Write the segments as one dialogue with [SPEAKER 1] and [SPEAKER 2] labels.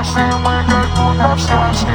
[SPEAKER 1] ночи мы как будто в сказке.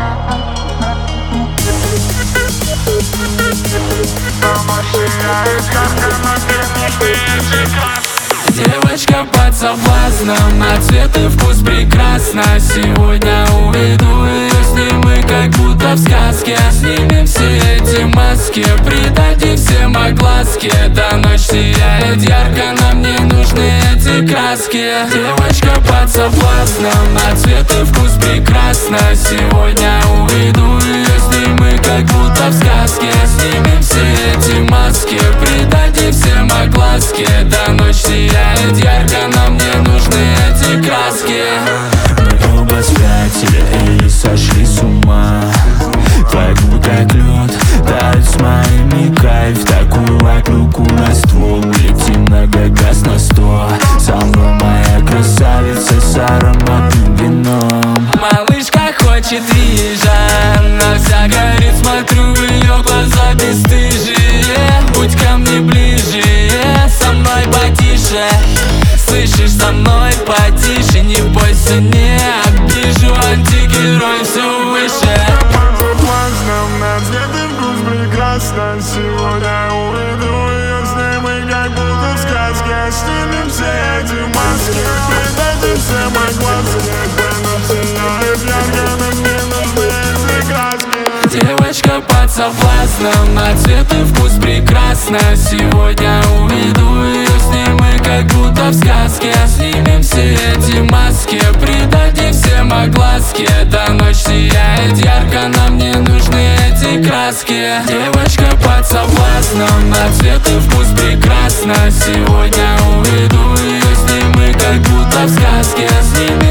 [SPEAKER 2] Девочка под соблазном, на цвет и вкус прекрасно. Сегодня уведу ее, с ней мы как будто в сказке. Снимем все эти маски, придадим всем огласки. Да ночь сияет ярко, нам не нужны эти краски. Девочка под соблазном, на цвет и вкус прекрасно. Сегодня уведу ее, с ней мы как будто в сказке. Снимем все эти маски, придадим всем огласки. Да ночь сияет ярко, нам не нужны эти краски.
[SPEAKER 3] Мы оба спятили или сошли с ума. Твой губы как лед, дают с моими кайф. Такую вокруг у нас ствол, улетим на газ на 100. Со мной моя красавица с ароматным вином.
[SPEAKER 2] Малышка хочет вижа, она вся горит, смотрю в ее глаза бесстыжие. Будь ко мне ближе, со мной потише. Слышишь, со мной потише, не бойся, не обижу. Антигерой все выше.
[SPEAKER 1] На цвет и вкус прекрасно. Сегодня уведу ее, с ней мы как будто в сказке. Снимем все эти маски, придадим всем огласки. Да ночь сияет ярко, нам не нужны эти краски.
[SPEAKER 2] Девочка под соблазном, на цвет и вкус прекрасно. Сегодня уведу ее, с ней мы как будто в сказке. Снимем все эти маски, придадим всем огласки. Да ночь сияет ярко, нам не нужны эти краски. Девочка под соблазном, на цвет и вкус прекрасно. Сегодня уведу ее, с ней мы как будто в сказке. Снимем